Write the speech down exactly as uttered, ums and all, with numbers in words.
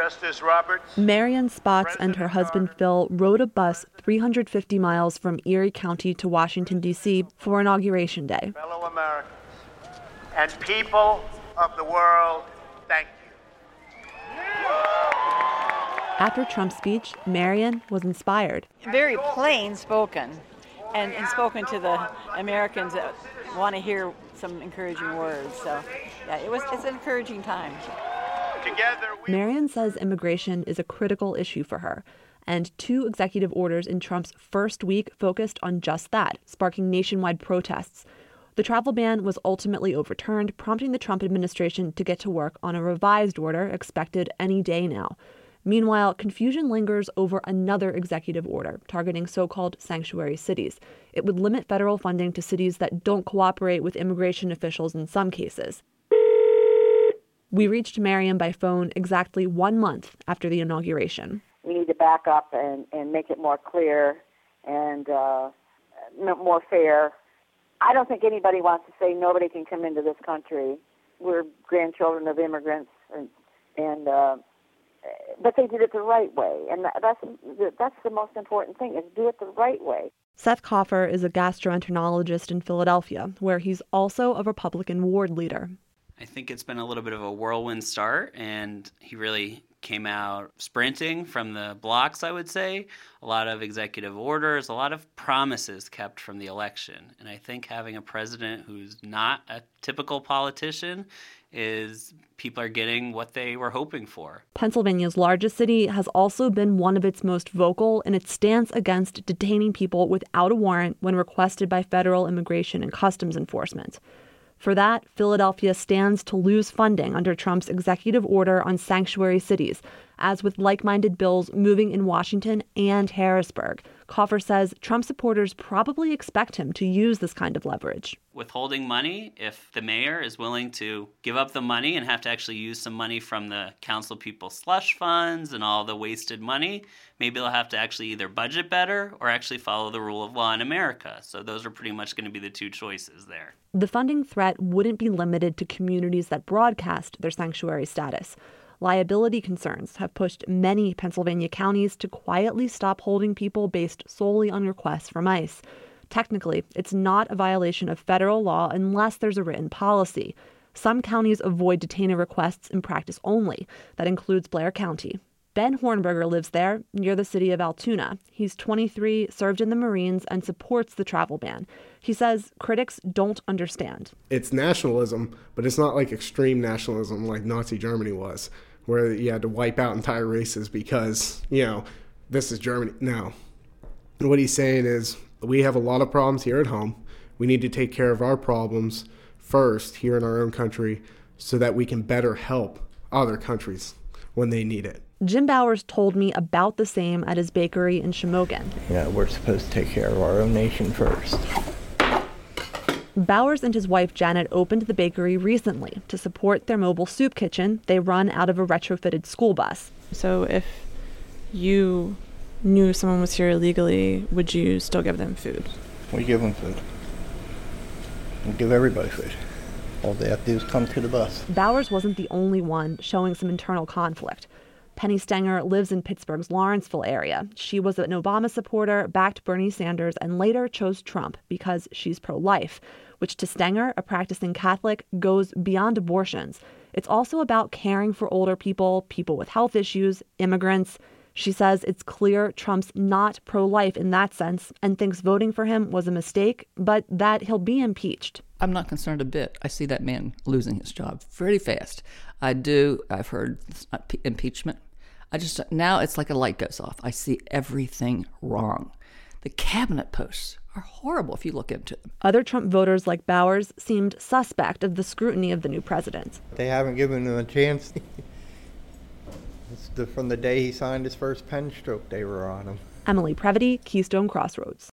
Justice Roberts. Marian Spotts and her husband Phil rode a bus three hundred fifty miles from Erie County to Washington, D C for Inauguration Day. Fellow Americans and people of the world, thank you. After Trump's speech, Marian was inspired. Very plain spoken, and, and spoken to the Americans that want to hear some encouraging words. So, yeah, it was it's an encouraging time. Together, we... Marian says immigration is a critical issue for her, and two executive orders in Trump's first week focused on just that, sparking nationwide protests. The travel ban was ultimately overturned, prompting the Trump administration to get to work on a revised order expected any day now. Meanwhile, confusion lingers over another executive order targeting so-called sanctuary cities. It would limit federal funding to cities that don't cooperate with immigration officials in some cases. We reached Marian by phone exactly one month after the inauguration. We need to back up and, and make it more clear and uh, more fair. I don't think anybody wants to say nobody can come into this country. We're grandchildren of immigrants, and, and uh, but they did it the right way, and that's that's the most important thing, is do it the right way. Seth Coffer is a gastroenterologist in Philadelphia, where he's also a Republican ward leader. I think it's been a little bit of a whirlwind start, and he really came out sprinting from the blocks, I would say. A lot of executive orders, a lot of promises kept from the election. And I think having a president who's not a typical politician is people are getting what they were hoping for. Pennsylvania's largest city has also been one of its most vocal in its stance against detaining people without a warrant when requested by federal immigration and customs enforcement. For that, Philadelphia stands to lose funding under Trump's executive order on sanctuary cities, as with like-minded bills moving in Washington and Harrisburg. Coffer says Trump supporters probably expect him to use this kind of leverage. Withholding money, if the mayor is willing to give up the money and have to actually use some money from the council people's slush funds and all the wasted money, maybe they'll have to actually either budget better or actually follow the rule of law in America. So those are pretty much going to be the two choices there. The funding threat wouldn't be limited to communities that broadcast their sanctuary status. Liability concerns have pushed many Pennsylvania counties to quietly stop holding people based solely on requests from ICE. Technically, it's not a violation of federal law unless there's a written policy. Some counties avoid detainer requests in practice only. That includes Blair County. Ben Hornberger lives there, near the city of Altoona. He's twenty-three, served in the Marines, and supports the travel ban. He says critics don't understand. It's nationalism, but it's not like extreme nationalism like Nazi Germany was, where you had to wipe out entire races because, you know, this is Germany. No. What he's saying is we have a lot of problems here at home. We need to take care of our problems first here in our own country so that we can better help other countries when they need it. Jim Bowers told me about the same at his bakery in Shamokin. Yeah, we're supposed to take care of our own nation first. Bowers and his wife Janet opened the bakery recently to support their mobile soup kitchen they run out of a retrofitted school bus. So if you knew someone was here illegally, would you still give them food? We give them food. We give everybody food. All they have to do is come to the bus. Bowers wasn't the only one showing some internal conflict. Penny Stenger lives in Pittsburgh's Lawrenceville area. She was an Obama supporter, backed Bernie Sanders, and later chose Trump because she's pro-life, which to Stenger, a practicing Catholic, goes beyond abortions. It's also about caring for older people, people with health issues, immigrants. She says it's clear Trump's not pro-life in that sense and thinks voting for him was a mistake, but that he'll be impeached. I'm not concerned a bit. I see that man losing his job pretty fast. I do. I've heard impeachment. I just, now it's like a light goes off. I see everything wrong. The cabinet posts are horrible if you look into them. Other Trump voters like Bowers seemed suspect of the scrutiny of the new president. They haven't given him a chance. It's the, from the day he signed his first pen stroke, they were on him. Emily Previty, Keystone Crossroads.